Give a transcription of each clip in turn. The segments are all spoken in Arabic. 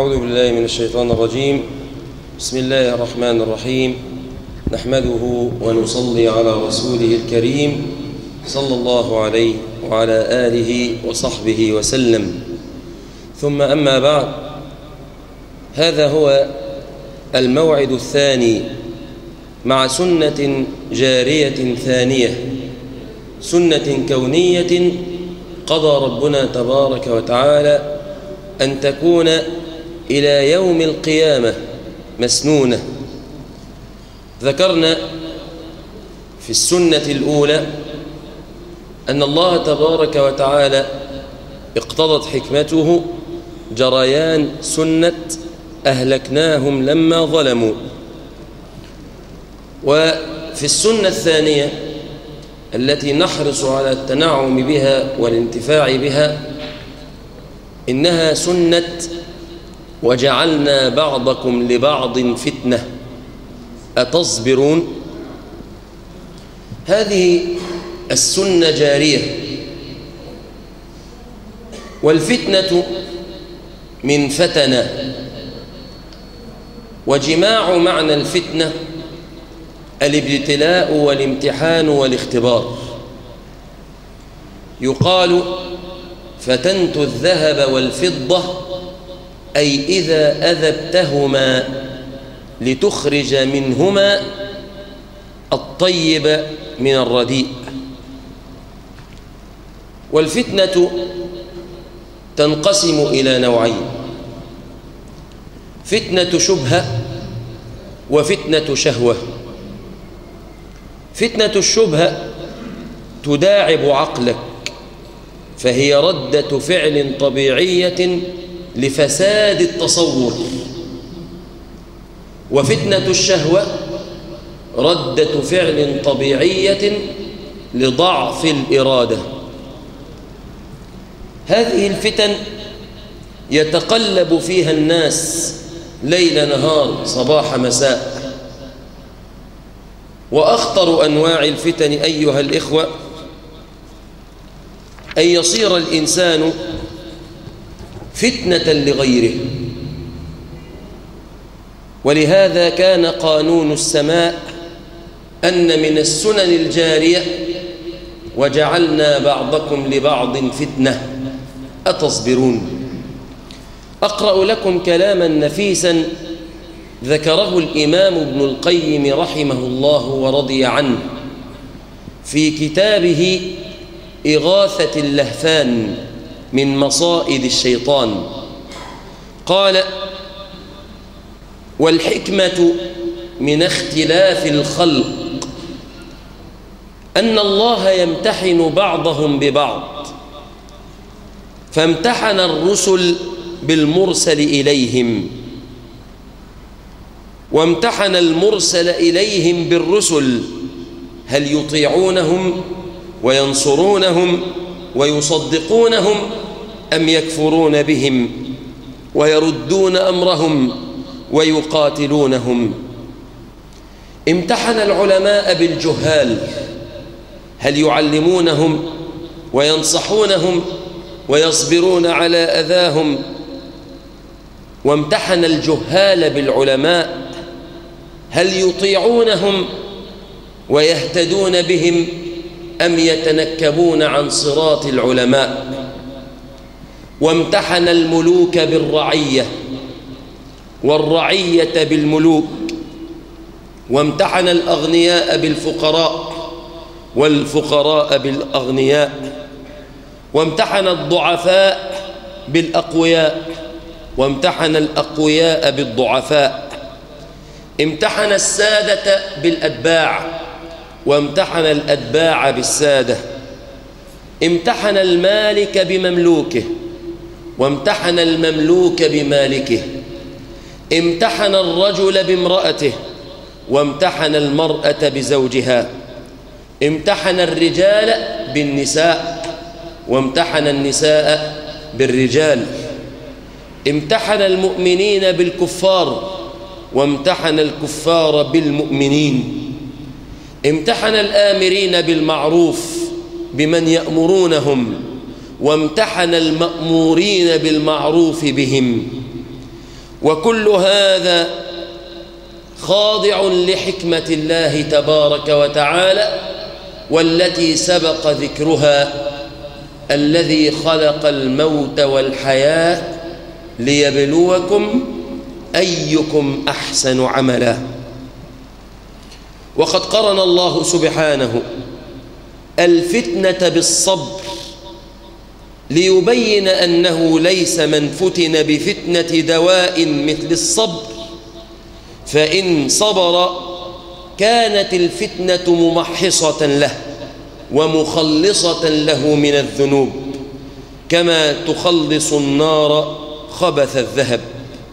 أعوذ بالله من الشيطان الرجيم. بسم الله الرحمن الرحيم. نحمده ونصلي على رسوله الكريم صلى الله عليه وعلى آله وصحبه وسلم، ثم أما بعد، هذا هو الموعد الثاني مع سنة جارية ثانية، سنة كونية قضى ربنا تبارك وتعالى أن تكون إلى يوم القيامة مسنونة. ذكرنا في السنة الأولى أن الله تبارك وتعالى اقتضت حكمته جريان سنة أهلكناهم لما ظلموا. وفي السنة الثانية التي نحرص على التنعم بها والانتفاع بها، إنها سنة وجعلنا بعضكم لبعض فتنة أتصبرون. هذه السنة جارية، والفتنة من فتنة، وجماع معنى الفتنة الابتلاء والامتحان والاختبار. يقال فتنت الذهب والفضة، أي إذا أذبتهما لتخرج منهما الطيب من الرديء. والفتنة تنقسم إلى نوعين: فتنة شبهة وفتنة شهوة. فتنة الشبهة تداعب عقلك، فهي ردة فعل طبيعية لفساد التصور. وفتنة الشهوة ردة فعل طبيعية لضعف الإرادة. هذه الفتن يتقلب فيها الناس ليل نهار صباح مساء. وأخطر أنواع الفتن أيها الإخوة أن يصير الإنسان فتنة لغيره. ولهذا كان قانون السماء أن من السنن الجارية وجعلنا بعضكم لبعض فتنة أتصبرون. أقرأ لكم كلاما نفيسا ذكره الإمام ابن القيم رحمه الله ورضي عنه في كتابه إغاثة اللهفان من مصائد الشيطان. قال: والحكمة من اختلاف الخلق أن الله يمتحن بعضهم ببعض، فامتحن الرسل بالمرسل إليهم، وامتحن المرسل إليهم بالرسل، هل يطيعونهم وينصرونهم ويصدقونهم أم يكفرون بهم ويردون أمرهم ويقاتلونهم. امتحن العلماء بالجهال، هل يعلمونهم وينصحونهم ويصبرون على أذاهم. وامتحن الجهال بالعلماء، هل يطيعونهم ويهتدون بهم أم يتنكبون عن صراط العلماء. وامتحن الملوك بالرعية والرعية بالملوك، وامتحن الأغنياء بالفقراء والفقراء بالأغنياء، وامتحن الضعفاء بالأقوياء، وامتحن الأقوياء بالضعفاء. امتحن السادة بالأتباع، وامتحن الأتباع بالسادة. امتحن المالك بمملوكه، وامتحن المملوك بمالكه. امتحن الرجل بامرأته، وامتحن المرأة بزوجها. امتحن الرجال بالنساء، وامتحن النساء بالرجال. امتحن المؤمنين بالكفار، وامتحن الكفار بالمؤمنين. امتحن الآمرين بالمعروف بمن يأمرونهم، وامتحن المأمورين بالمعروف بهم. وكل هذا خاضع لحكمة الله تبارك وتعالى والتي سبق ذكرها: الذي خلق الموت والحياة ليبلوكم أيكم أحسن عملا. وقد قرن الله سبحانه الفتنة بالصبر ليبين أنه ليس من فتن بفتنة دواء مثل الصبر، فإن صبر كانت الفتنة ممحصة له ومخلصة له من الذنوب، كما تخلص النار خبث الذهب.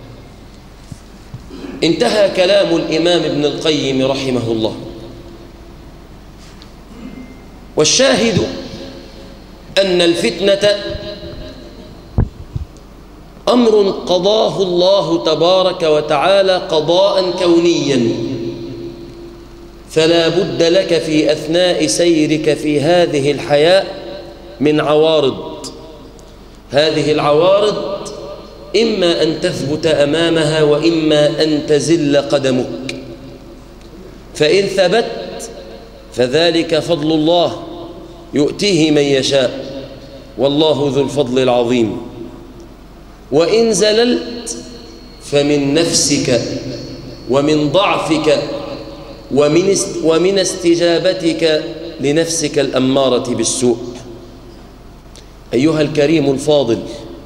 انتهى كلام الإمام ابن القيم رحمه الله. والشاهد أن الفتنة أمر قضاه الله تبارك وتعالى قضاء كونيا، فلا بد لك في أثناء سيرك في هذه الحياة من عوارض. هذه العوارض إما أن تثبت أمامها وإما أن تزل قدمك، فإن ثبت فذلك فضل الله يؤتيه من يشاء والله ذو الفضل العظيم، وإن زللت فمن نفسك ومن ضعفك ومن استجابتك لنفسك الأمارة بالسوء. أيها الكريم الفاضل،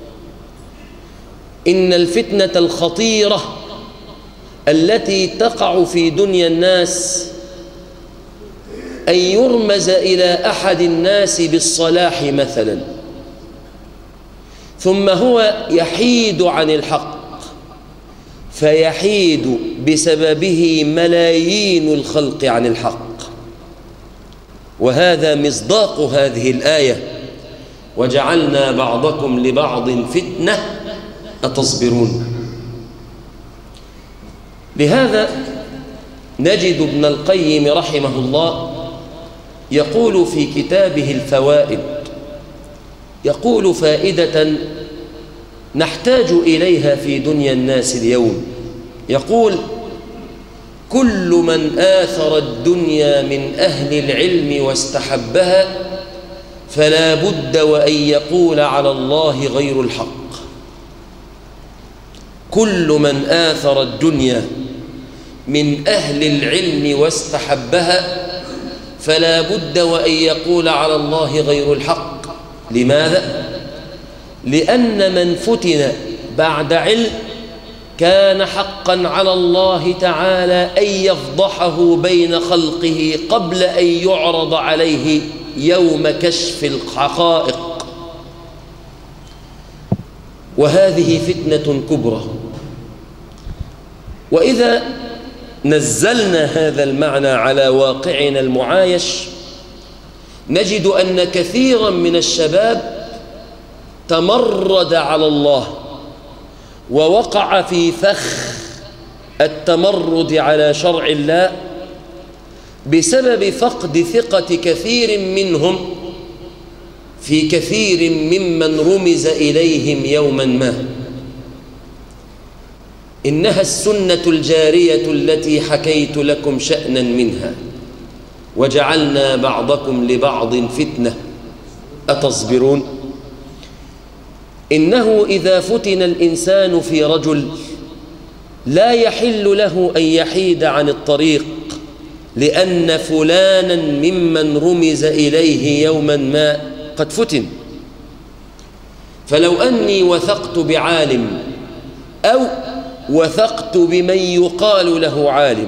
إن الفتنة الخطيرة التي تقع في دنيا الناس أن يرمز إلى أحد الناس بالصلاح مثلا، ثم هو يحيد عن الحق فيحيد بسببه ملايين الخلق عن الحق. وهذا مصداق هذه الآية: وجعلنا بعضكم لبعض فتنة أتصبرون. لهذا نجد ابن القيم رحمه الله يقول في كتابه الفوائد، يقول فائدة نحتاج إليها في دنيا الناس اليوم، يقول: كل من آثر الدنيا من أهل العلم واستحبها فلا بد وأن يقول على الله غير الحق. كل من آثر الدنيا من أهل العلم واستحبها فلا بد وأن يقول على الله غير الحق. لماذا؟ لأن من فتن بعد علم كان حقا على الله تعالى أن يفضحه بين خلقه قبل أن يعرض عليه يوم كشف الحقائق. وهذه فتنة كبرى. وإذا نزلنا هذا المعنى على واقعنا المعايش نجد أن كثيرا من الشباب تمرد على الله ووقع في فخ التمرد على شرع الله بسبب فقد ثقة كثير منهم في كثير ممن رمز إليهم يوما ما. إنها السنة الجارية التي حكيت لكم شأنا منها: وجعلنا بعضكم لبعض فتنة أتصبرون. إنه إذا فتن الإنسان في رجل لا يحل له أن يحيد عن الطريق، لأن فلانا ممن رمز إليه يوما ما قد فتن. فلو أني وثقت بعالم أو وثقت بمن يقال له عالم،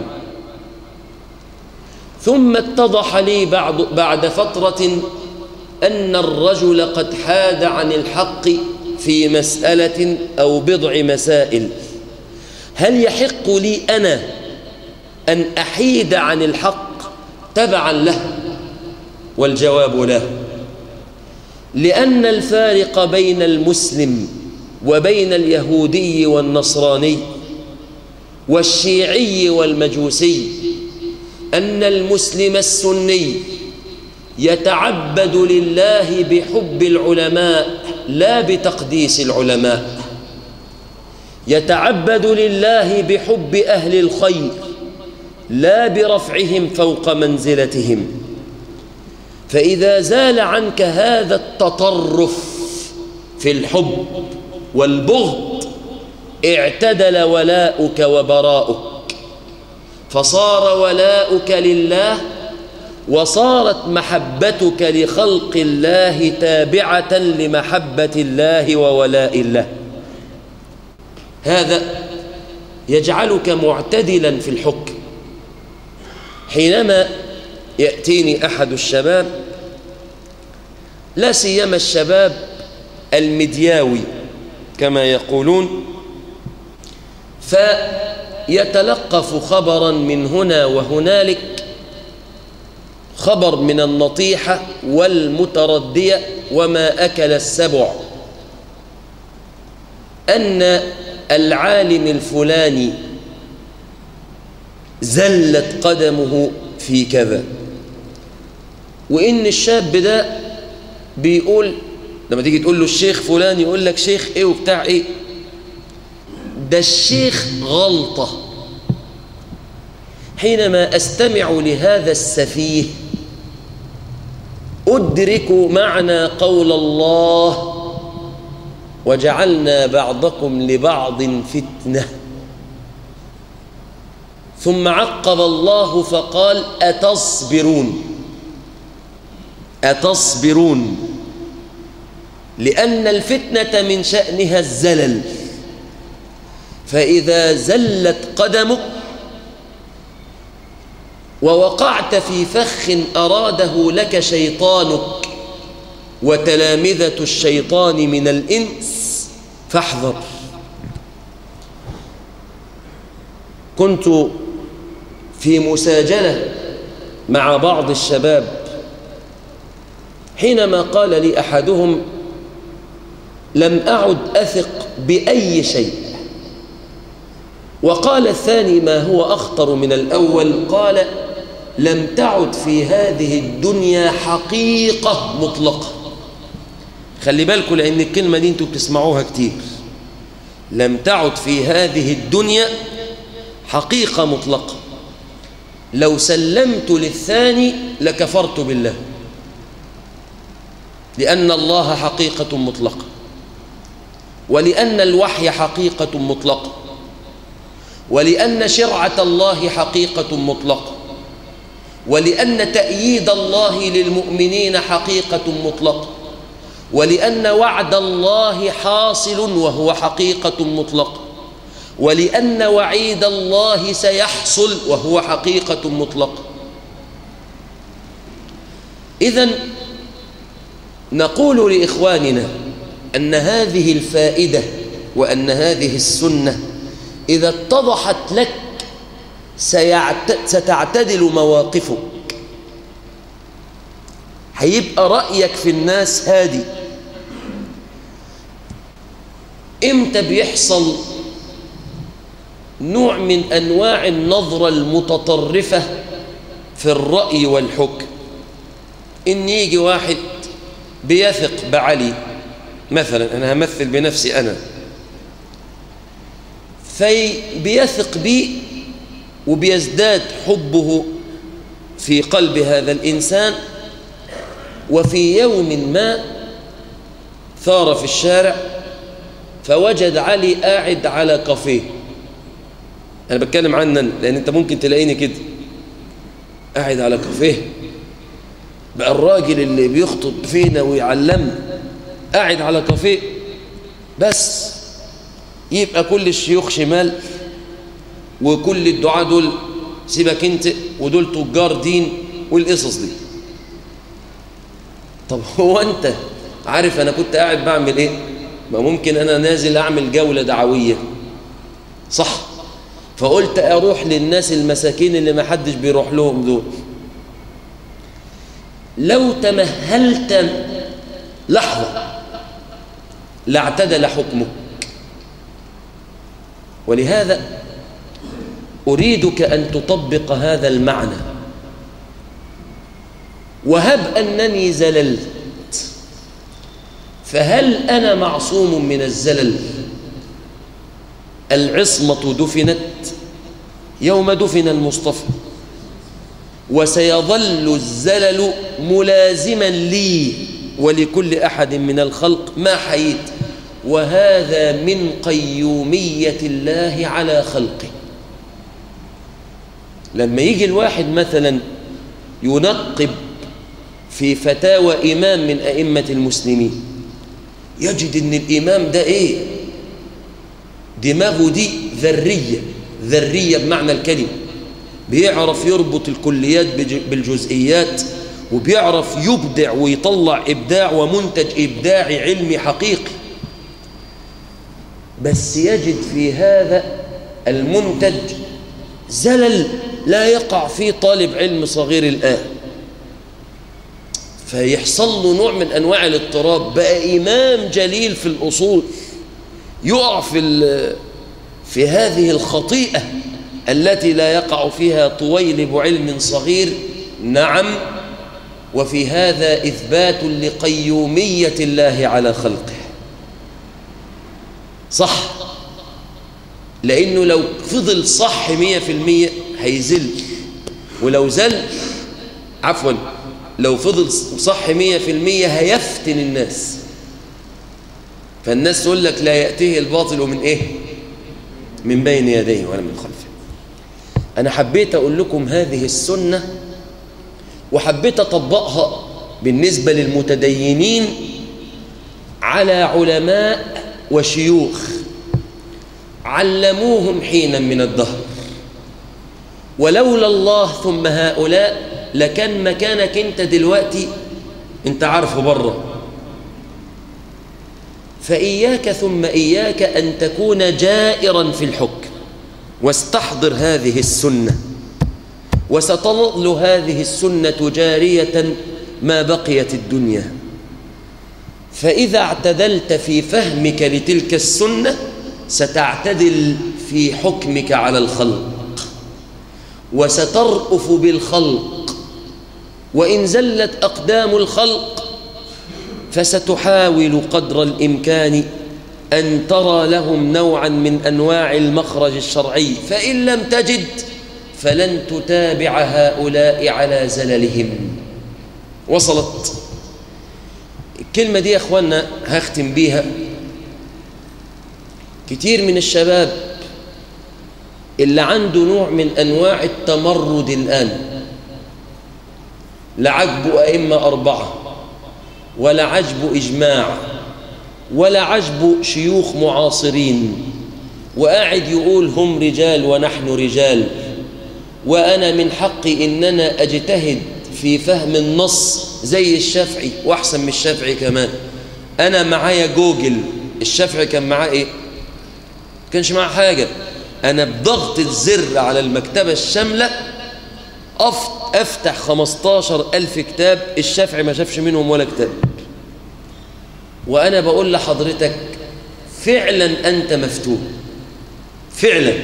ثم اتضح لي بعد فترة أن الرجل قد حاد عن الحق في مسألة أو بضع مسائل، هل يحق لي أنا أن أحيد عن الحق تبعا له؟ والجواب لا، لأن الفارق بين المسلم وبين اليهودي والنصراني والشيعي والمجوسي أن المسلم السني يتعبد لله بحب العلماء لا بتقديس العلماء. يتعبد لله بحب أهل الخير لا برفعهم فوق منزلتهم. فإذا زال عنك هذا التطرف في الحب والبغض اعتدل ولاؤك وبراؤك، فصار ولاؤك لله وصارت محبتك لخلق الله تابعة لمحبة الله وولاء الله. هذا يجعلك معتدلا في الحكم. حينما يأتيني أحد الشباب، لا سيما الشباب المدياوي كما يقولون، فيتلقف خبرا من هنا وهنالك، خبر من النطيحة والمتردية وما أكل السبع، أن العالم الفلاني زلت قدمه في كذا، وإن الشاب ده بيقول لما تيجي تقول له الشيخ فلان يقول لك شيخ إيه وبتاع إيه، ده الشيخ غلطة. حينما أستمع لهذا السفيه أدرك معنى قول الله: وجعلنا بعضكم لبعض فتنة. ثم عقب الله فقال: أتصبرون. أتصبرون، لأن الفتنة من شأنها الزلل، فإذا زلت قدمك ووقعت في فخ أراده لك شيطانك وتلامذة الشيطان من الإنس فاحذر. كنت في مساجلة مع بعض الشباب، حينما قال لي أحدهم: لم أعد أثق بأي شيء. وقال الثاني ما هو أخطر من الأول، قال: لم تعد في هذه الدنيا حقيقة مطلقة. خلي بالكم، لأن الكلمة دي انتوا بتسمعوها كتير. لم تعد في هذه الدنيا حقيقة مطلقة. لو سلمت للثاني لكفرت بالله، لأن الله حقيقة مطلقة، ولأن الوحي حقيقة مطلقة، ولأن شرعة الله حقيقة مطلقة، ولأن تأييد الله للمؤمنين حقيقة مطلقة، ولأن وعد الله حاصل وهو حقيقة مطلقة، ولأن وعيد الله سيحصل وهو حقيقة مطلقة. إذن نقول لإخواننا أن هذه الفائدة وأن هذه السنة إذا اتضحت لك ستعتدل مواقفك، هيبقى رأيك في الناس هادي. إمتى بيحصل نوع من أنواع النظرة المتطرفة في الرأي والحكم؟ إن يجي واحد بيثق بعلي مثلا، أنا همثل بنفسي أنا، فبيثق بي وبيزداد حبه في قلب هذا الإنسان، وفي يوم ما ثار في الشارع فوجد علي قاعد على كافيه. أنا بتكلم عننا لأن أنت ممكن تلاقيني كده قاعد على كافيه، بقى الراجل اللي بيخطب فينا ويعلمنا قاعد على كافيه، بس يبقى كل الشيوخ شمال وكل الدعاة دول سيبك انت، ودول تجار دين والقصص دي. طب هو انت عارف انا كنت قاعد بعمل ايه؟ ما ممكن انا نازل اعمل جولة دعوية، صح؟ فقلت اروح للناس المساكين اللي ما حدش بيروح لهم دول. لو تمهلت لحظة لاعتدل حكمك. ولهذا أريدك أن تطبق هذا المعنى. وهب أنني زللت، فهل أنا معصوم من الزلل؟ العصمة دفنت يوم دفن المصطفى، وسيظل الزلل ملازما لي ولكل أحد من الخلق ما حييت، وهذا من قيومية الله على خلقه. لما يجي الواحد مثلا ينقب في فتاوى إمام من أئمة المسلمين، يجد أن الإمام ده دماغه دي ذرية بمعنى الكلمة، بيعرف يربط الكليات بالجزئيات، وبيعرف يبدع ويطلع إبداع ومنتج إبداعي علمي حقيقي. بس يجد في هذا المنتج زلل لا يقع فيه طالب علم صغير الآن، فيحصل له نوع من أنواع الاضطراب. بقى إمام جليل في الأصول يقع في هذه الخطيئة التي لا يقع فيها طويلب علم صغير. نعم، وفي هذا إثبات لقيومية الله على خلقه. صح، لأنه لو فضل صح 100% هيزل، ولو زل لو فضل صح 100% هيفتن الناس. فالناس تقول لك لا يأتيه الباطل من من بين يديه ولا من خلفه. أنا حبيت أقول لكم هذه السنة، وحبيت أطبقها بالنسبة للمتدينين على علماء وشيوخ علموهم حينا من الدهر، ولولا الله ثم هؤلاء لكان مكانك انت دلوقتي انت عارفه بره. فإياك ثم إياك أن تكون جائرا في الحكم، واستحضر هذه السنة، وستظل هذه السنة جارية ما بقيت الدنيا. فإذا اعتدلت في فهمك لتلك السنة ستعتدل في حكمك على الخلق، وسترأف بالخلق، وإن زلت أقدام الخلق فستحاول قدر الإمكان أن ترى لهم نوعا من أنواع المخرج الشرعي، فإن لم تجد فلن تتابع هؤلاء على زللهم. وصلت الكلمة دي يا أخوانا؟ هختم بيها. كتير من الشباب اللي عنده نوع من أنواع التمرد الآن، لا عجبه أئمة 4، ولا عجبه إجماع، ولا عجبه شيوخ معاصرين، وقاعد يقول هم رجال ونحن رجال، وأنا من حقي إننا أجتهد في فهم النص زي الشافعي وأحسن من الشافعي كمان. أنا معايا جوجل، الشافعي كان معاه كانش معاه حاجة. أنا بضغط الزر على المكتبة الشاملة أفتح 15,000 كتاب، الشافعي ما شافش منهم ولا كتاب. وأنا بقول لحضرتك فعلا أنت مفتون فعلا،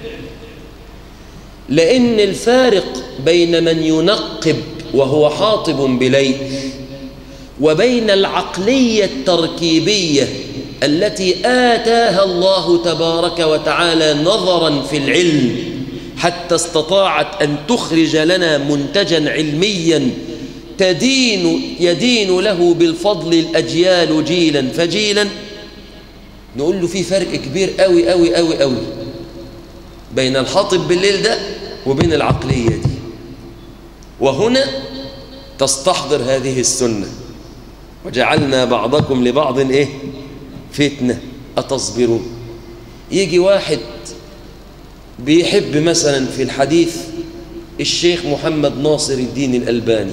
لأن الفارق بين من ينقب وهو حاطب بليل وبين العقلية التركيبية التي آتاها الله تبارك وتعالى نظرا في العلم حتى استطاعت أن تخرج لنا منتجا علميا يدين له بالفضل الأجيال جيلا فجيلا، نقول له في فرق كبير قوي قوي قوي قوي بين الحاطب بالليل ده وبين العقلية دي. وهنا تستحضر هذه السنة: وجعلنا بعضكم لبعض فتنة أتصبرون. يجي واحد بيحب مثلا في الحديث الشيخ محمد ناصر الدين الألباني،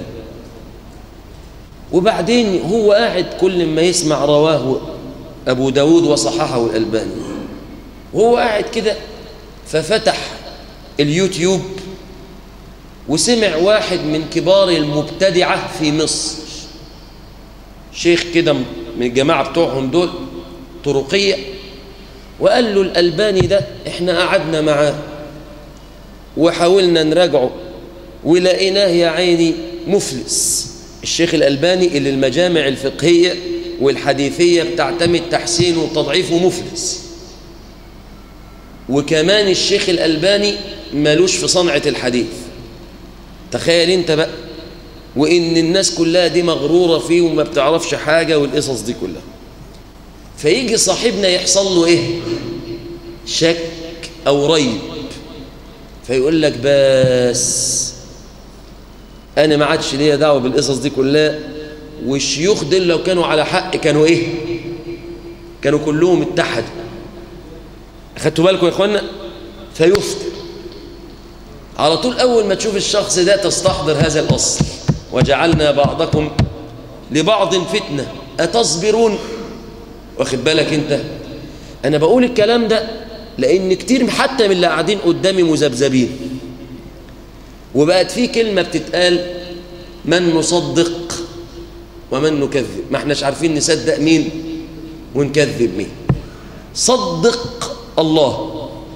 وبعدين هو قاعد كل ما يسمع رواه أبو داود وصححه الألباني، وهو قاعد كده ففتح اليوتيوب وسمع واحد من كبار المبتدعة في مصر، شيخ كده من الجماعة بتوعهم دول طرقية، وقال له الألباني ده احنا قعدنا معاه وحاولنا نراجعه ولقيناه يا عيني مفلس. الشيخ الألباني اللي المجامع الفقهية والحديثية بتعتمد تحسينه وتضعيفه مفلس. وكمان الشيخ الألباني مالوش في صنعة الحديث. تخيل انت بقى، وإن الناس كلها دي مغرورة فيه وما بتعرفش حاجة والقصص دي كلها. فيجي صاحبنا يحصل له إيه؟ شك أو ريب، فيقول لك بس أنا ما عادش ليا دعوة بالقصص دي كلها، والشيوخ دول لو كانوا على حق كانوا إيه؟ كانوا كلهم اتحدوا. أخدتوا بالكم يا إخوانا؟ فيفتر على طول. أول ما تشوف الشخص ده تستحضر هذا الأصل: وجعلنا بعضكم لبعض فتنة أتصبرون. واخد بالك انت؟ أنا بقول الكلام ده لأن كتير حتى من اللي قاعدين قدامي مذبذبين، وبقت في كلمة بتتقال: من نصدق ومن نكذب. ما احناش عارفين نصدق مين ونكذب مين. صدق الله،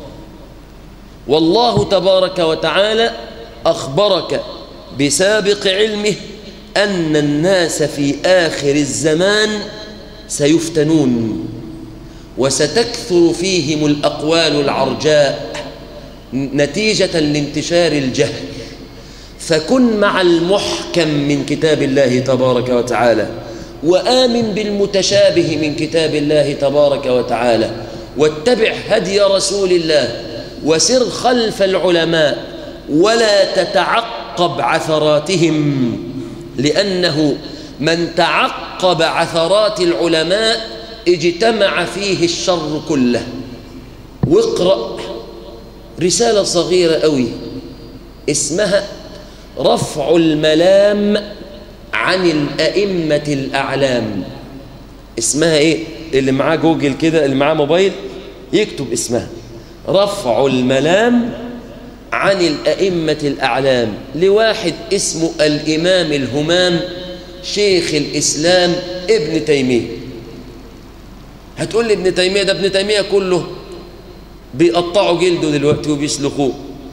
والله تبارك وتعالى أخبرك بسابق علمه أن الناس في آخر الزمان سيفتنون، وستكثر فيهم الأقوال العرجاء نتيجة لانتشار الجهل. فكن مع المحكم من كتاب الله تبارك وتعالى، وآمن بالمتشابه من كتاب الله تبارك وتعالى، واتبع هدي رسول الله، وسر خلف العلماء، ولا تتعقب عثراتهم، لأنه من تعقب عثرات العلماء اجتمع فيه الشر كله. واقرأ رسالة صغيرة قوي اسمها رفع الملام عن الأئمة الأعلام. اسمها ايه؟ اللي معاه جوجل كده، اللي معاه موبايل يكتب اسمها رفع الملام عن الأئمة الأعلام، لواحد اسمه الإمام الهمام شيخ الإسلام ابن تيمية. هتقول لي ابن تيمية ده ابن تيمية كله بيقطعوا جلده دلوقتي وبيسلخوه،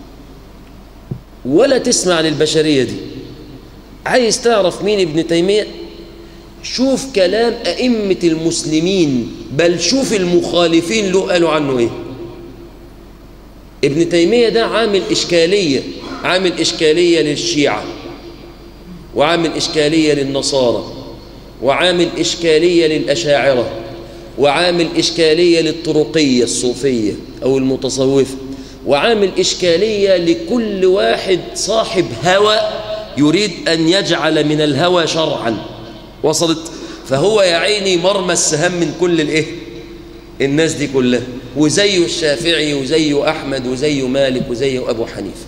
ولا تسمع للبشرية دي. عايز تعرف مين ابن تيمية؟ شوف كلام أئمة المسلمين، بل شوف المخالفين له قالوا عنه ايه. ابن تيمية ده عامل إشكالية للشيعة، وعامل إشكالية للنصارى، وعامل إشكالية للأشاعرة، وعامل إشكالية للطرقية الصوفية أو المتصوفة، وعامل إشكالية لكل واحد صاحب هوى يريد أن يجعل من الهوى شرعا. وصلت؟ فهو يا عيني مرمى السهام من كل الناس دي كلها، وزيه الشافعي وزيه أحمد وزيه مالك وزيه أبو حنيفة.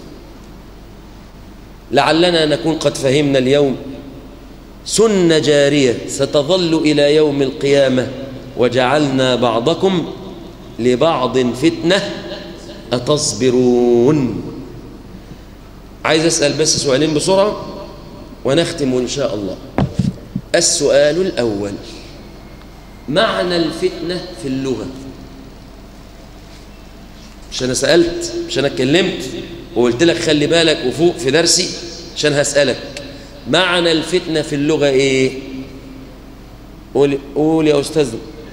لعلنا نكون قد فهمنا اليوم سنة جارية ستظل إلى يوم القيامة: وجعلنا بعضكم لبعض فتنة أتصبرون. عايز أسأل بس سؤالين بسرعة ونختم إن شاء الله. السؤال الأول: معنى الفتنة في اللغة. مش أنا سألت، مش أنا اتكلمت وقلت لك خلي بالك وفوق في درسي عشان هسألك معنى الفتنة في اللغة إيه؟ قول يا أستاذ.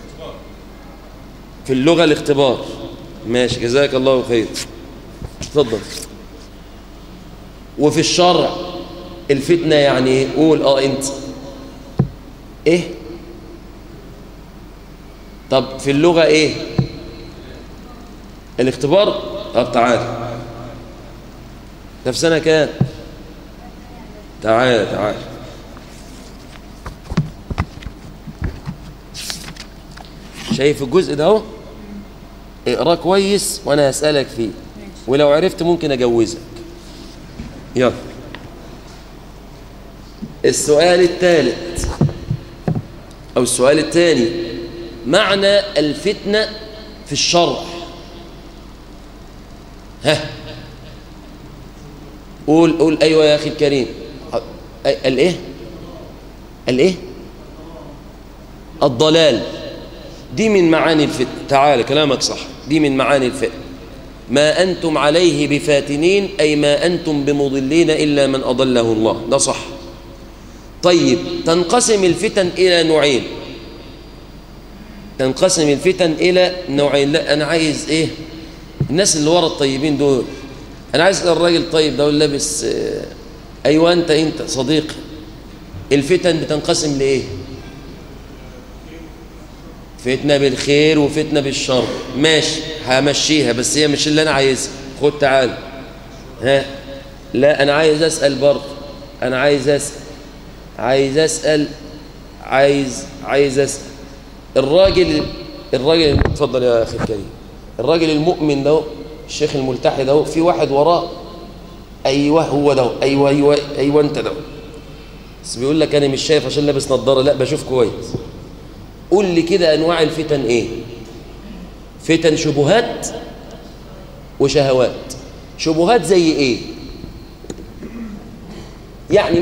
في اللغة الاختبار. ماشي، جزاك الله خير، اتفضل. وفي الشرع الفتنة يعني ايه؟ قول انت ايه؟ طب في اللغة ايه الاختبار؟ طب تعال، ده في سنة كام؟ تعال شايف الجزء ده اهو؟ اقراه كويس وانا هسألك فيه، ولو عرفت ممكن اجوزك. يلا السؤال الثالث او السؤال الثاني: معنى الفتنة في الشرع. ها قول ايوه يا اخي الكريم. الايه الضلال دي من معاني الفتنة. تعال كلامك صح، دي من معاني الفتنة. ما أنتم عليه بفاتنين، أي ما أنتم بمضلين إلا من أضله الله. ده صح. طيب تنقسم الفتن إلى نوعين. لا أنا عايز إيه؟ الناس اللي ورا الطيبين دول، أنا عايز أسأل الراجل الطيب ده لابس أيوة أنت صديقي، الفتن بتنقسم لإيه؟ فتنة بالخير وفتنة بالشر، ماشي همشيها، بس هي مش اللي أنا عايزها. خد تعال، ها، لا أنا عايز أسأل برضه، أنا عايز أسأل الراجل اتفضل يا أخي الكريم، الراجل المؤمن ده، الشيخ الملتحي ده، في واحد وراه، أيوه هو ده، أيوه أنت ده، بس بيقول لك أنا مش شايف عشان لابس نظارة، لا بشوف كويس. قول لي كده أنواع الفتن إيه؟ فتن شبهات وشهوات. شبهات زي إيه؟ يعني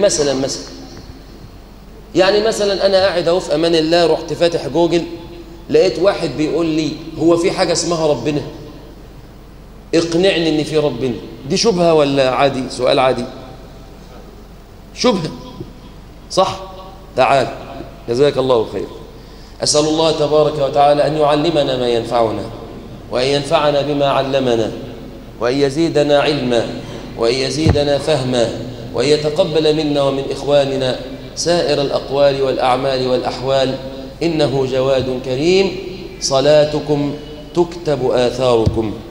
مثلا أنا قاعد أهو في أمان الله، رحت فاتح جوجل، لقيت واحد بيقول لي هو في حاجة اسمها ربنا؟ اقنعني إن في ربنا. دي شبهة ولا عادي؟ سؤال عادي. شبهة صح؟ تعال، جزاك الله خير. أسأل الله تبارك وتعالى أن يعلمنا ما ينفعنا، وأن ينفعنا بما علمنا، وأن يزيدنا علما، وأن يزيدنا فهما، وأن يتقبل منا ومن إخواننا سائر الأقوال والأعمال والأحوال، إنه جواد كريم. صلاتكم تكتب آثاركم.